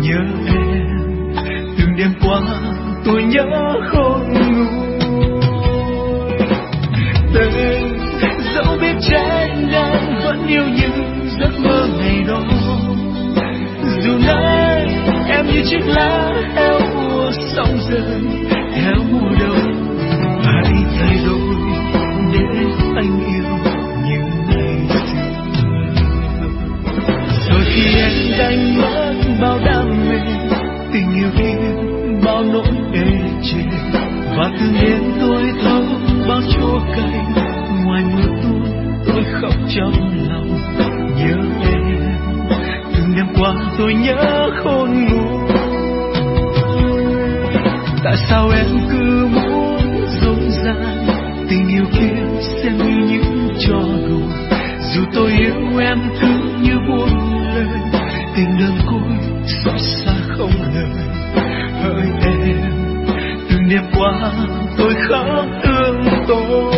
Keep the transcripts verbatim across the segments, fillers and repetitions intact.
nhớ em. Từng đêm qua tôi nhớ khôn nguôi. Tên dẫu biết trái ngang vẫn yêu những giấc mơ ngày đó. Dù nay em như chiếc lá heo mùa sóng dần theo mùa đông, hãy thay đổi để anh yêu như ngày xưa. Rồi khi em đánh mất bao đam mê, tình yêu kia bao nỗi ê chề, và từng đêm tôi thấu bao chua cay. Ngoài mưa tuôn tôi khóc trong lòng nhớ em. Từng đêm qua tôi nhớ khôn nguôi. Tại sao em cứ muốn dối gian tình yêu kia xem như những trò đùa? Dù tôi yêu em cứ như buông lời, tình đơn côi xót xa không lời. Hỡi em, từng đêm qua tôi khóc thương tôi.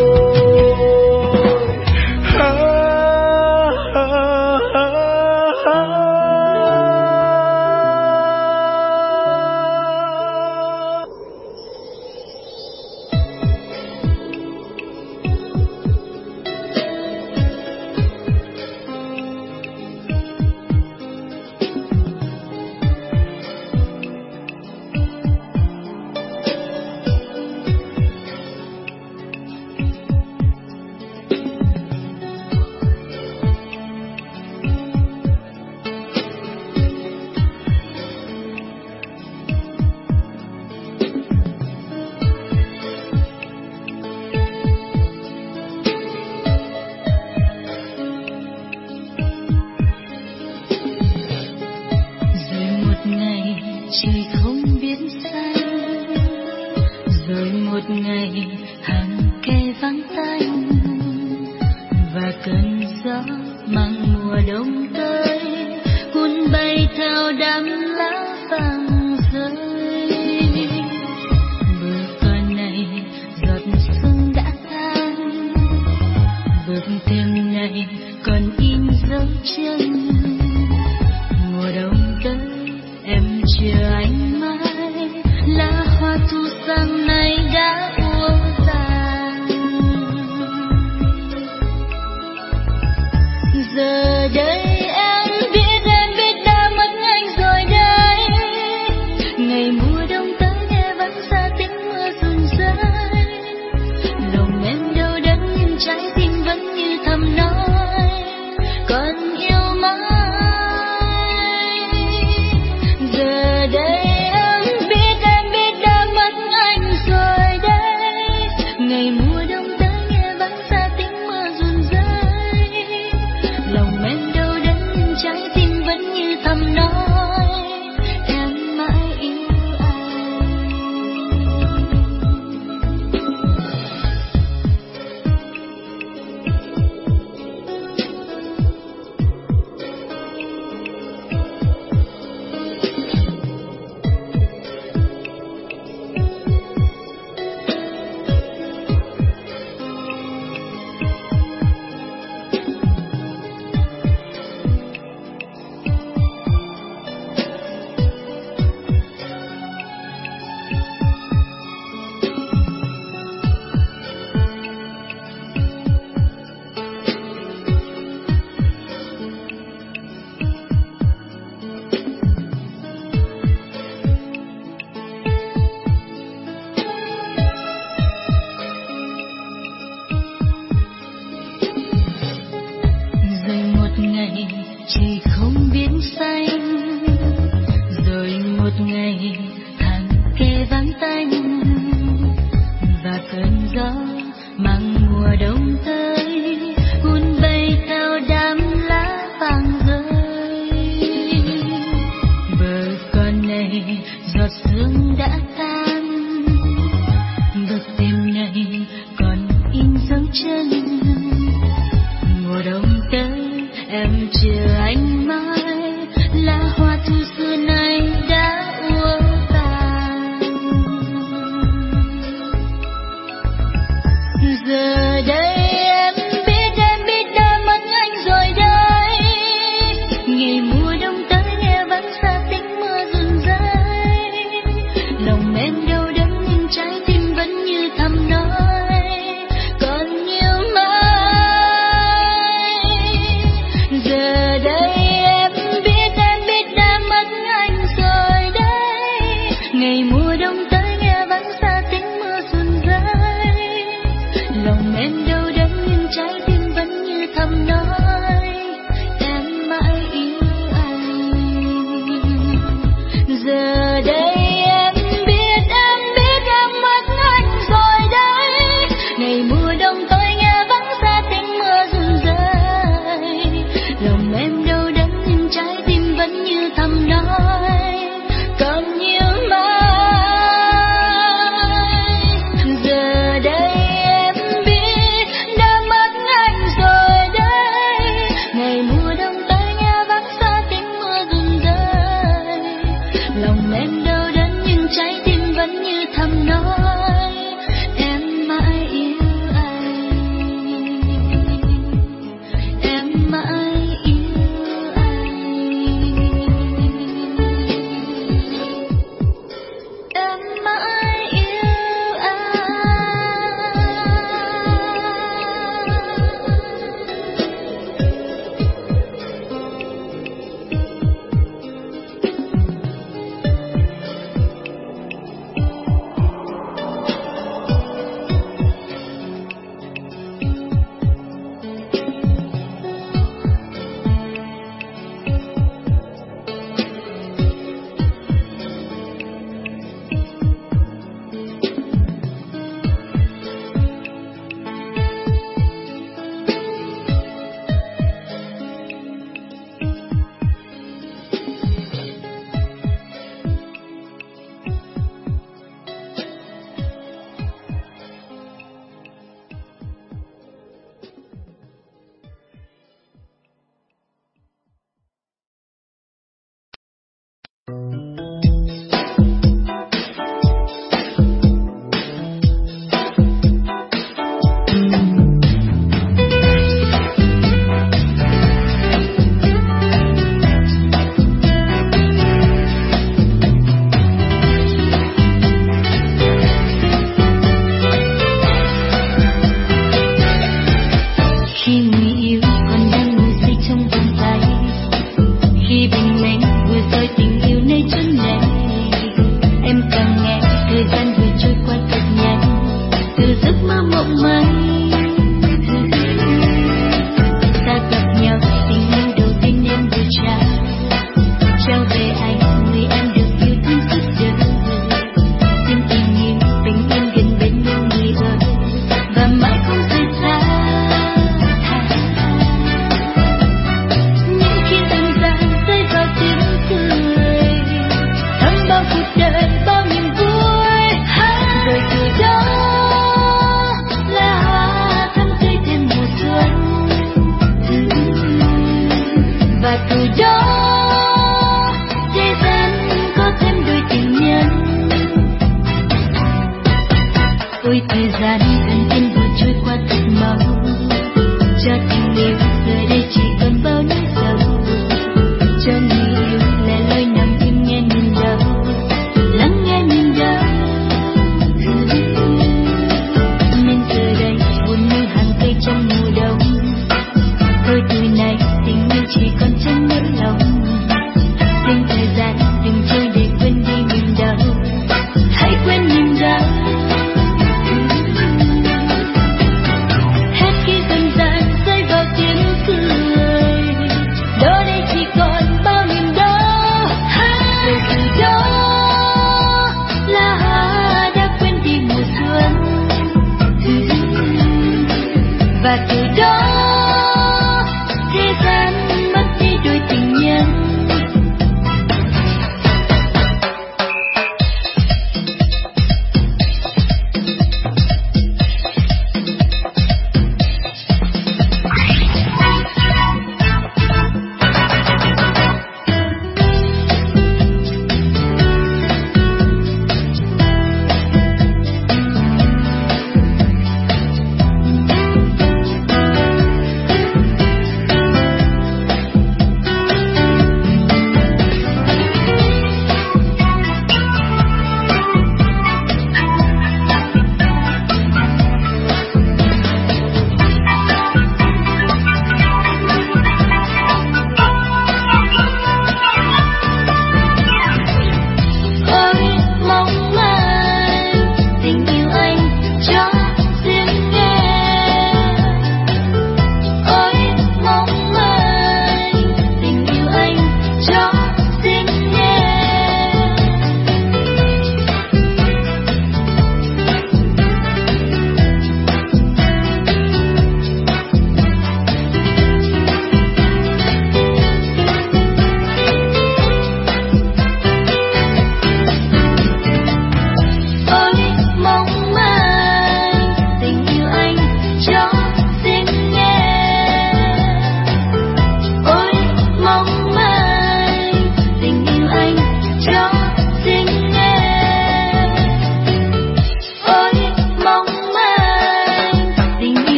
Giờ đây em biết em biết đã mất anh rồi đây.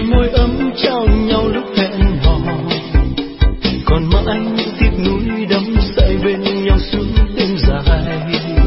làn môi ấm trao nhau lúc hẹn hò, còn mãi tiếc nuối đắm say bên nhau suốt đêm dài.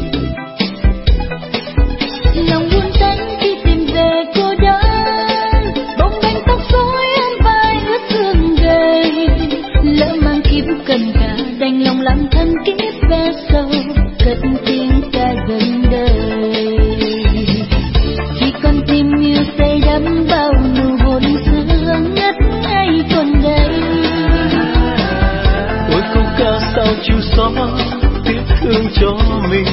Lòng buồn tanh khi tìm về cô đơn, bóng bềnh tóc rối ôm vai ướt thương gầy, lỡ mang kiếp cần cả đành lòng làm thân kiếp ve sầu, cất tiếng ca gần đời. Chỉ còn tim yêu say đắm bao nụ hôn xưa ngất ngây còn đây. Ôi câu ca sao chịu xóa tiếc thương cho mình,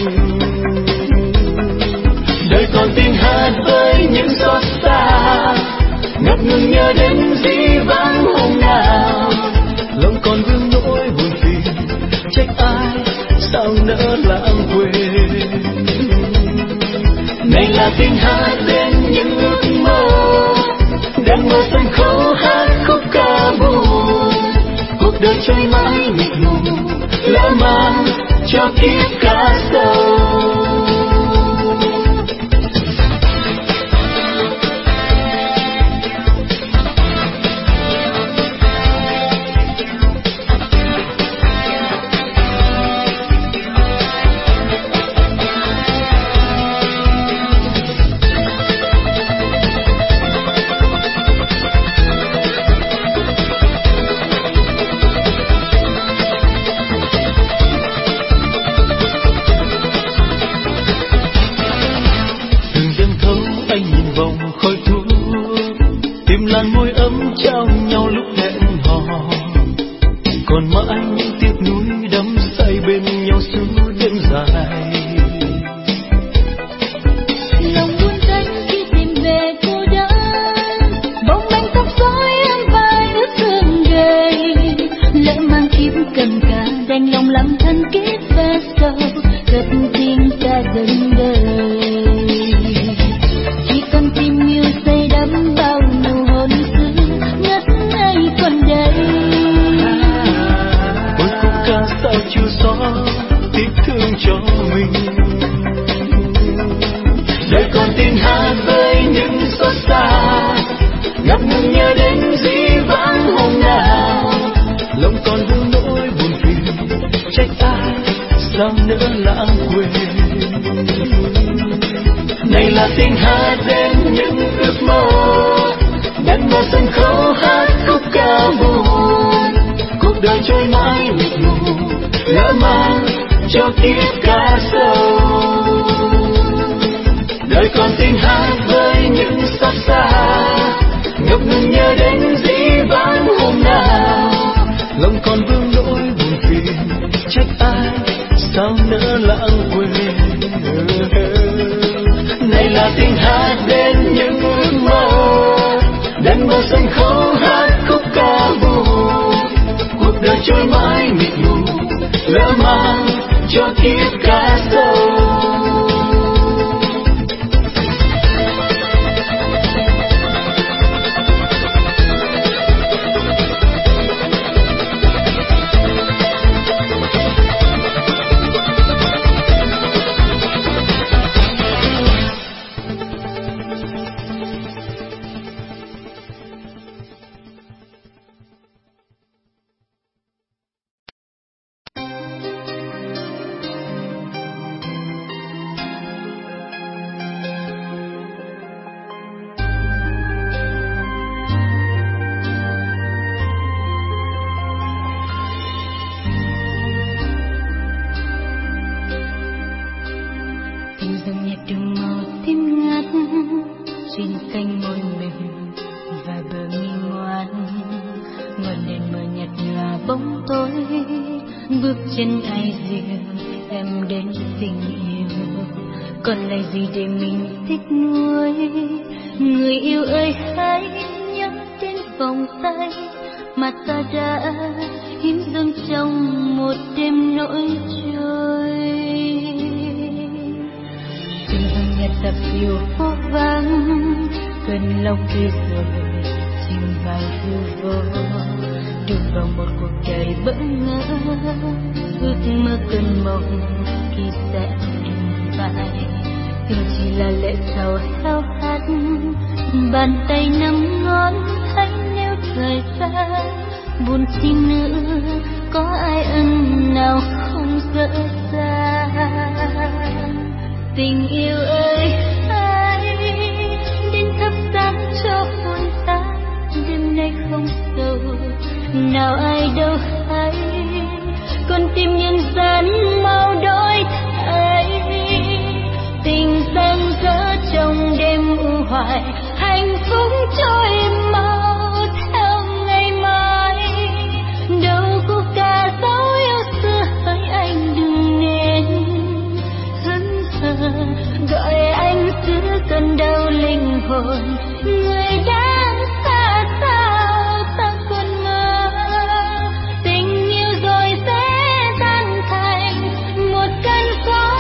đời còn tiếng hát với những xót xa, ngập ngừng nhớ đến dĩ vãng hôm nào, lòng còn vương nỗi buồn phiền trách ai sao nỡ lãng quên. Này là tiếng hát đến những ước mơ, đang mơ sân khấu hát khúc ca buồn, cuộc đời trôi mãi mịt mù lỡ mang cho kiếp cá sấu. Làn môi ấm trao nhau lúc hẹn hò, còn mãi những tiếc nuối đắm say bên nhau suốt đêm dài. Lòng buồn tanh khi tìm về cô đơn, bóng bềnh tóc rối ôm vai ướt thương gầy, lỡ mang kiếp cần cả đành lòng làm thân kiếp ve sầu, cất tiếng ca gần đời. Chỉ còn tim yêu say đắm bao nụ hôn xưa ngất ngây còn đây. Ôi khúc ca sao chưa xóa tiếc thương cho mình, đời còn tiếng hát với những xót xa, ngập ngừng nhớ đến dĩ vãng hôm nào, lòng còn vương nỗi buồn phiền trách ai sao nỡ lãng quên. Này là tiếng hát đến những ước mơ, đang mơ sân khấu hát khúc ca buồn, cuộc đời trôi mãi mịt mù lỡ mang cho kiếp cá sấu. Đời còn tiếng hát với những xót xa, ngập ngừng nhớ đến dĩ vãng hôm nào, lòng còn vương nỗi buồn phiền trách ai sao nỡ lãng quên. Này là tiếng hát đến những ước mơ, đang mơ sân khấu hát khúc ca buồn, cuộc đời trôi mãi mịt mù lỡ mang cho kiếp cá sấu. bước chân ai dịu em đến tình yêu, còn lại gì để mình tiếc nuối. Người yêu ơi hãy nhớ đến vòng tay mà ta đã hiến dâng trong một đêm nỗi trôi. Từng hàng nhật tập phiêu phố vắng, cơn lòng kia rồi chìm vào hư vô, đụng vào một cuộc đời bỡ ngỡ. Ước mơ cơn mộng khi sẽ đừng phải, tình chỉ là lệ sầu heo hắt, bàn tay nắm ngón hay nếu thời gian buồn chi nữa, có ai ân nào không dở dang. Tình yêu ơi hãy đến thắp sáng cho hồn ta, đêm nay không sầu nào ai đâu hay, con tim nhân gian mau đổi thay. Tình rạng rỡ trong đêm u hoài, hạnh phúc trôi mau theo ngày mai. Đâu có cả dấu yêu xưa hỡi anh đừng nên hững hờ, gọi anh giữ cơn đau linh hồn. Người đang xa sao ta còn mơ, tình yêu rồi sẽ tan thành một cơn gió.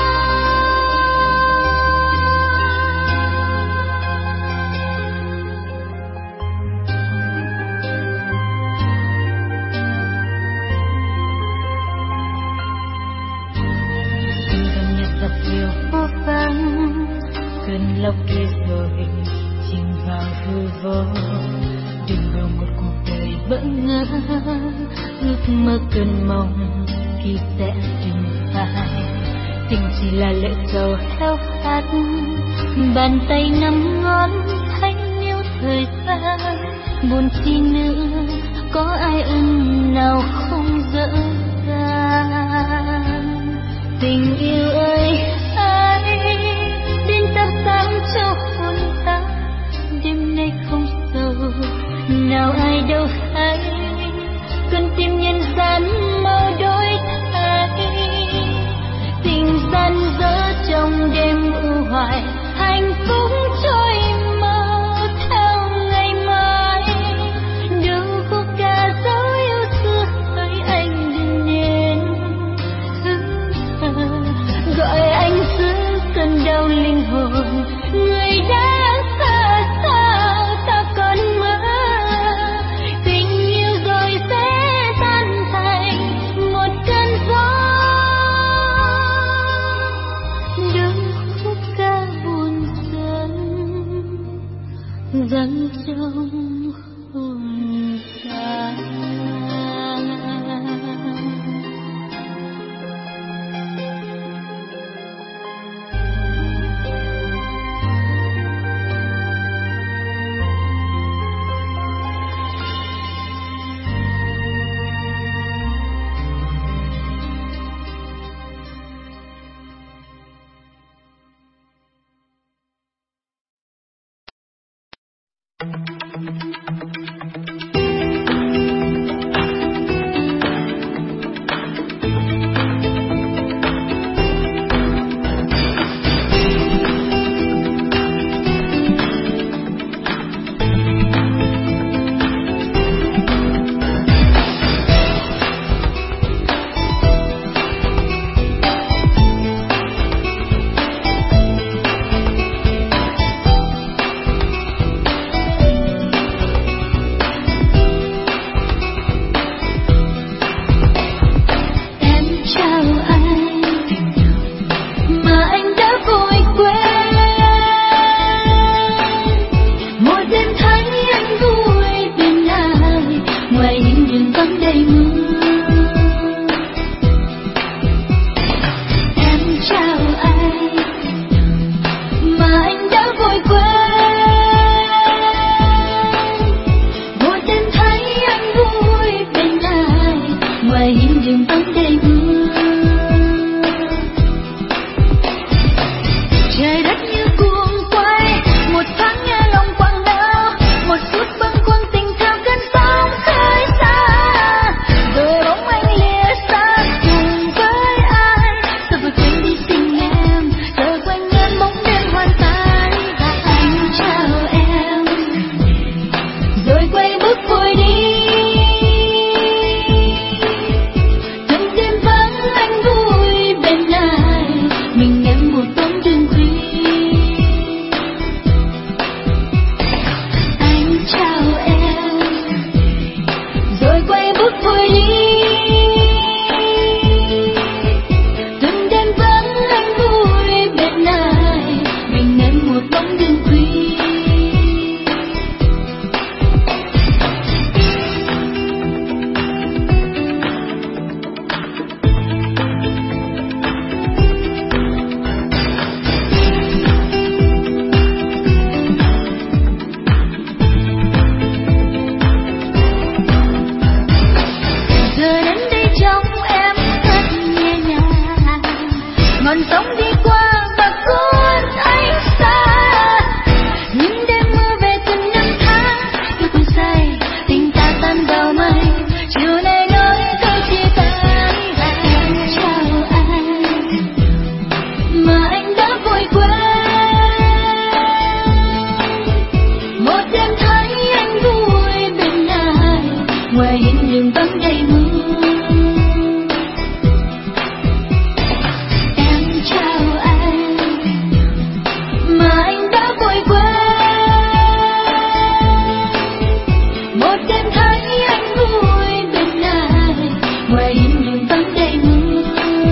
Cơn lốc kia rồi chìm vào hư vô, đừng bao một cuộc đời bỡ ngỡ, ước mơ cơn mong khi sẽ dừng phai. Tình chỉ là lệ sầu heo hắt, bàn tay nắm ngón hay níu thời gian buồn chi nữa, có ai ân nào không dở dang. Tình yêu ơi hãy đến thắp sáng cho hồn ta, đêm nay không sầu nào ai đâu hay, con tim nhân gian mau đổi thay. Tình gian dở trong đêm u hoài, hạnh phúc trôi mau theo ngày mai. Đâu có cả dấu yêu xưa hỡi anh đừng nên hững hờ, gọi anh giữ cơn đau linh hồn. Người đã xa sao ta còn mơ, tình yêu rồi sẽ tan thành một cơn gió. Đâu khúc ca buồn dần dần trong hồn ta. đường vắng đầy mưa. Em chào anh mà anh đã vội quên. Một đêm thấy anh vui bên ai, ngoài im đường vắng đầy mưa.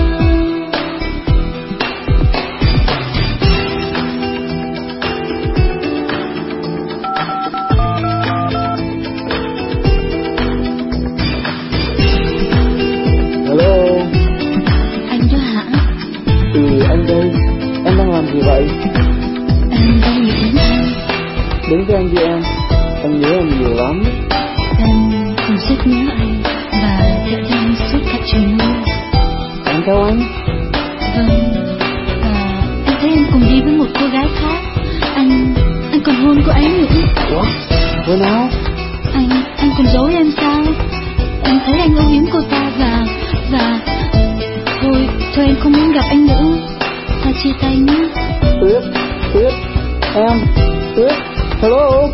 Hello. Anh đó hả? Ừ, anh đây. Em đang làm gì vậy? Em đang nghĩ đến anh. Đến với anh đi em. Anh nhớ em nhiều lắm. Em cũng rất nhớ anh và đợi anh suốt cả trời mưa. Em theo anh? Vâng. À, anh thấy anh cùng đi với một cô gái khác. Anh anh còn hôn cô ấy nữa. Ủa? Hồi nào? Anh anh còn giấu em sao? Em thấy anh âu yếm cô ta và và thôi thôi em không muốn gặp anh nữa. Ta chia tay nhé. Tuyết, Tuyết, em, Tuyết, hello.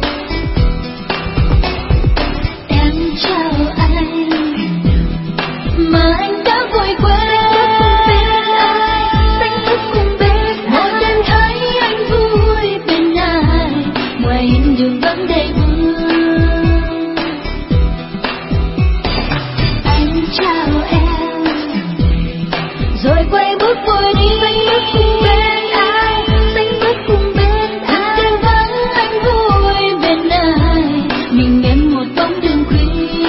Em chào anh mà anh đã vội quên. Xanh thức cùng bên một đêm thấy anh vui bên ai, ngoài im đường vắng đầy mưa. Anh chào em rồi quay bước vội đi. Xanh thức cùng bên ai, xanh thức cùng bên ai, đêm vắng anh vui bên ai, mình em một bóng đường khuya.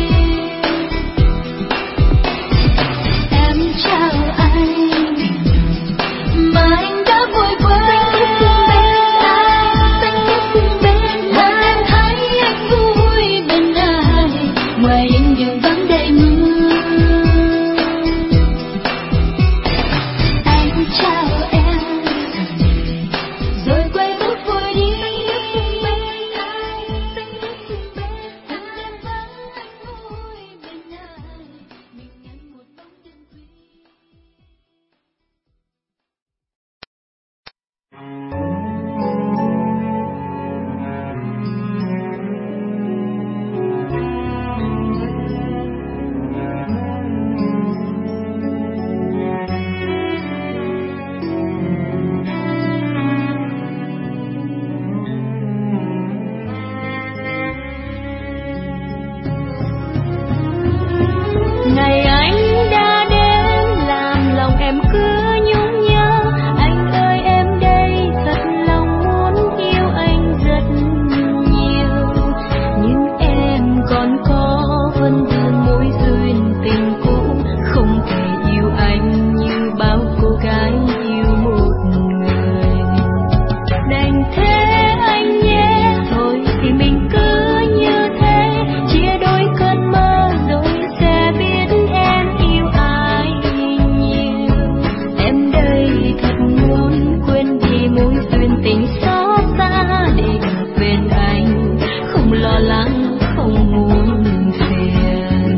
Em chào anh mà anh đã vội quên. Xanh thức cùng bên ai, em thấy anh vui bên ai, ngoài im đường vắng đầy mưa. Anh chào em rồi quay bước vội đi. Bên ai, xanh thức cùng bên ai, đêm vắng anh vui bên ai, mình em một bóng đêm khuya. Ngày anh đã đến làm lòng em cứ nhung nhớ. Anh ơi em đây thật lòng muốn yêu anh rất nhiều, nhưng em còn có vấn vương mối duyên tình cũ, không thể yêu anh như bao cô gái yêu một người. Đành thế anh nhé, thôi thì mình cứ như thế, chia đôi cơn mơ rồi sẽ biết em yêu ai nhiều. Em đây thật muốn quên đi mối duyên tình xót xa để được bên anh, không lo lắng, không muốn phiền.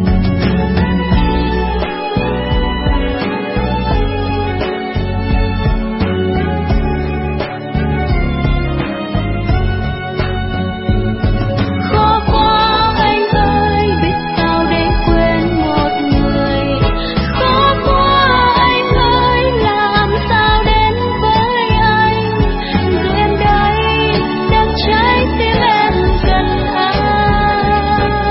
Khó quá anh ơi, biết sao để quên một người. Khó quá anh ơi, làm sao đến với anh. Rồi em đây đang trái tim em cần anh.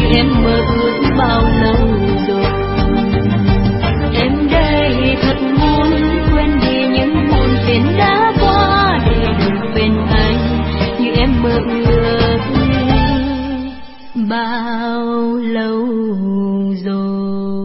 như em mơ ước bao lâu rồi. Em đây thật muốn quên đi những buồn phiền đã qua để được bên anh như em mơ ước bao lâu rồi.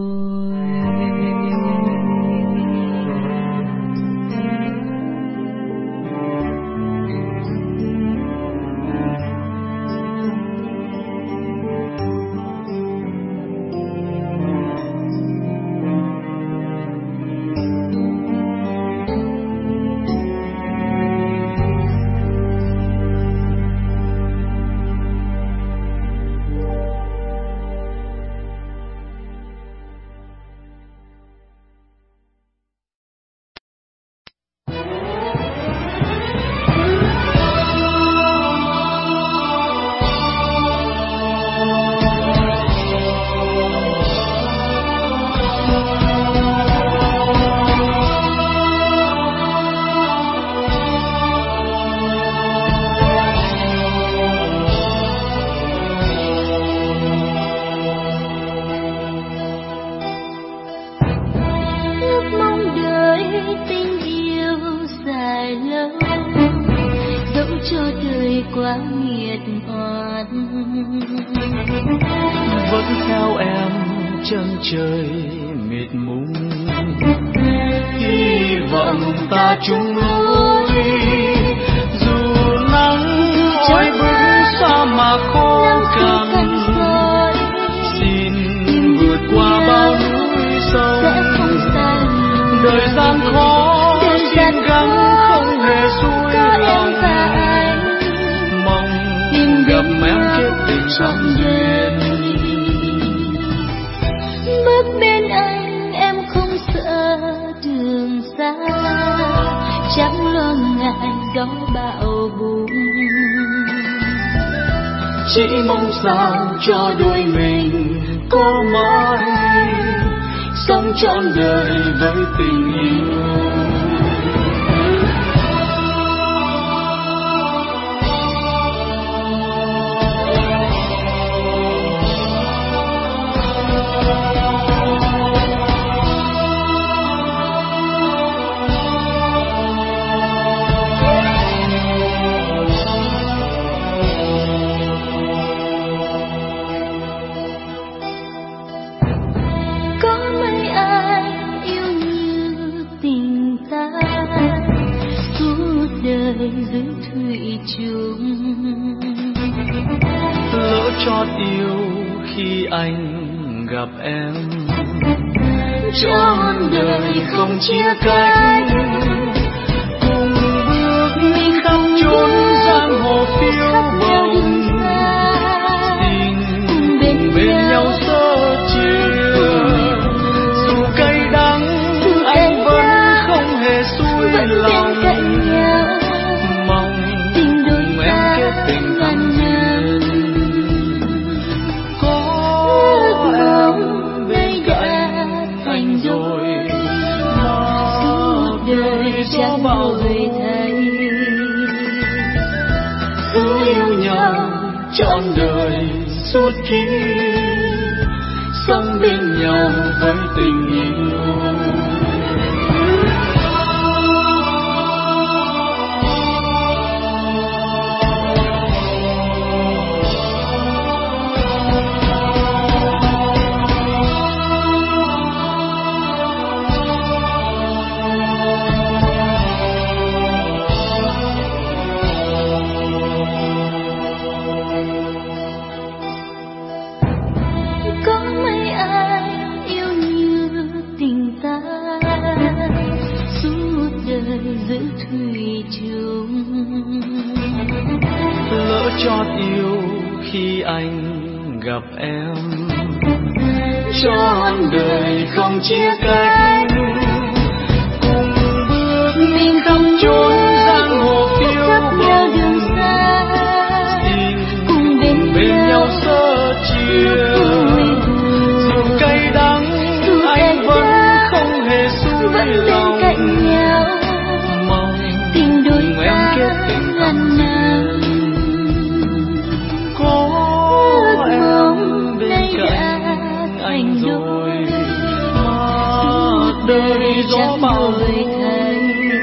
Vẫn theo em chân trời mịt mùng, hy vọng ta chung lối. Dù nắng oi bức xa mà khô cằn, xin vượt qua bao núi sông. Đời gian khó xin gắng không hề xuôi lòng, mong gặp em kết tình sóng duyên. Bước bên anh em không sợ đường xa, chẳng lo ngại gió bão bùng. Chỉ mong sao cho đôi mình có mãi sống trọn đời với tình yêu. Dưới thủy chung lỡ chót yêu khi anh gặp em, trọn đời không chia cách. Cùng bước mình khắp chốn giang hồ phiêu bồng, xin bên nhau sớt chia. Dù cay đắng anh vẫn không hề xuôi lòng, tình thân duyên. Có em bên cạnh anh rồi, suốt đời chẳng đổi thay. Cứ yêu nhau trọn đời suốt kiếp, sống bên nhau với tình yêu. Lỡ chót yêu khi anh gặp em, trọn đời không chia cách. Cùng bước mình khắp chốn giang hồ phiêu bồng, xin bên nhau sớt chia. Dù cay đắng anh vẫn không hề xuôi lòng, mong cùng em kết tình thân duyên. Có em bên người thầy.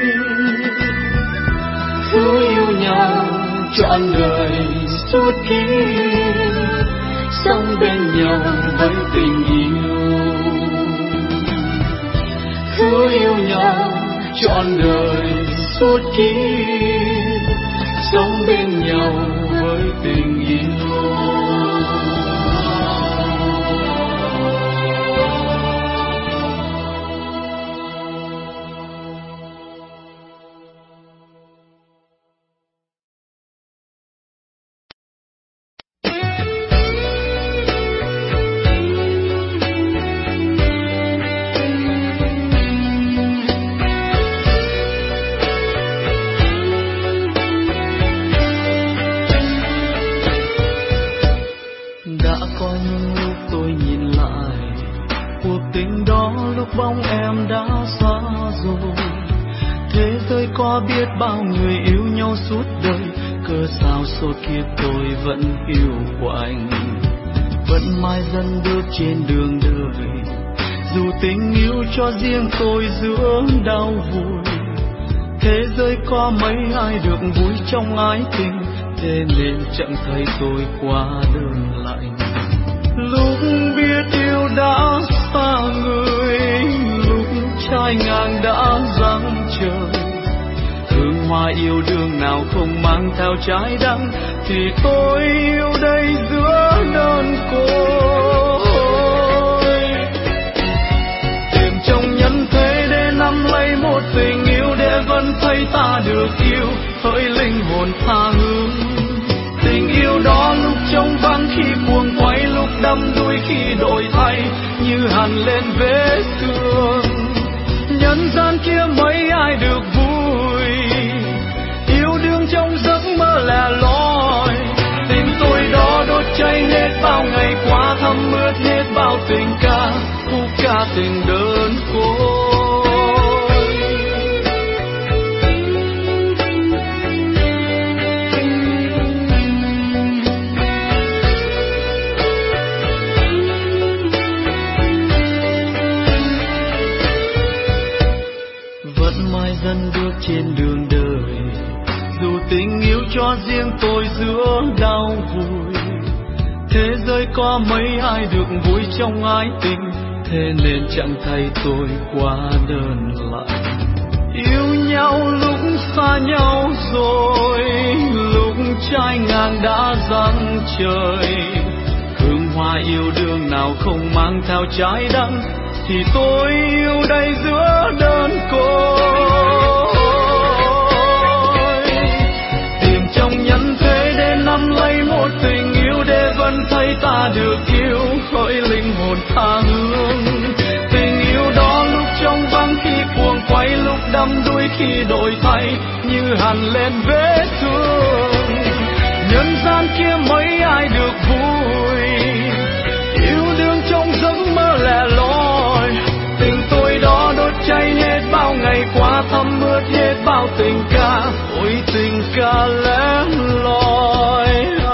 Cứ yêu nhau trọn đời suốt kiếp, sống bên nhau với tình yêu. Cứ yêu nhau trọn đời suốt kiếp, sống bên nhau với tình yêu. Bao người yêu nhau suốt đời, cớ sao số kiếp tôi vẫn yêu của anh, vẫn mãi dần bước trên đường đời. Dù tình yêu cho riêng tôi giữa đau vui, thế giới có mấy ai được vui trong ái tình, thế nên chẳng thấy tôi quá đơn lạnh. Lúc biết yêu đã xa người, lúc trai ngang đã giăng trời, hương hoa yêu đương nào không mang theo trái đắng, thì tôi yêu đây giữa đơn côi. Tìm trong nhân thế để nắm lấy một tình yêu, để vẫn thấy ta được yêu, hỡi linh hồn tha hương. Tình yêu đó lúc trống vắng khi cuồng quay, lúc đắm đuối khi đổi thay, như hằn lên vết thương. Nhân gian kia mấy ai được vui, yêu đương trong giấc mơ lẻ loi. Tình tôi đó đốt cháy hết bao ngày qua, thấm ướt hết bao tình ca, khúc ca tình đơn côi. Vẫn mãi dần bước trên đường đời, dù tình yêu cho riêng tôi giữa đau vui, thế giới có mấy ai được vui trong ái tình, thế nên chẳng thấy tôi quá đơn lạnh. Yêu nhau lúc xa nhau rồi, lúc trái ngang đã giăng trời, hương hoa yêu đương nào không mang theo trái đắng, thì tôi yêu đây giữa đơn côi. Tìm trong nhân thế để nắm lấy một tình yêu, để vẫn thấy ta được yêu, hỡi linh hồn tha hương. Tình yêu đó lúc trong vắng khi cuồng quay, lúc đắm đuối khi đổi thay, như hằn lên vết thương. Nhân gian kia mấy ai được vui, yêu đương trong giấc mơ lẻ loi. Tình tôi đó đốt cháy hết bao ngày qua, thấm ướt hết bao tình ca, ôi tình ca lẻ loi.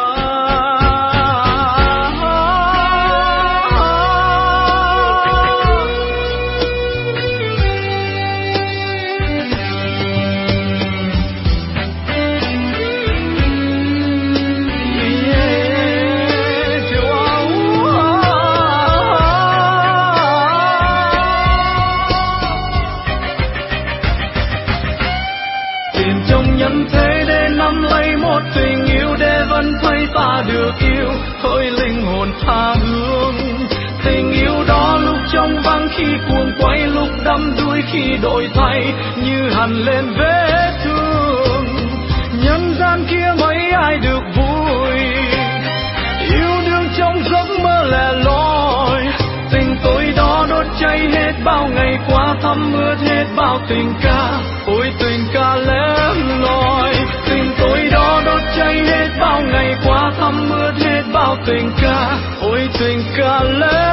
Được yêu, hỡi linh hồn tha hương. Tình yêu đó lúc trong vắng khi cuồng quay, lúc đắm đuối khi đổi thay, như hằn lên vết thương. Nhân gian kia mấy ai được vui, yêu đương trong giấc mơ lẻ loi. Tình tôi đó đốt cháy hết bao ngày qua, thấm ướt hết bao tình ca, ôi tình ca lẻ loi. Tình tôi đó đốt cháy hết bao ngày qua, thấm ướt hết bao tình ca, ôi tình ca lẻ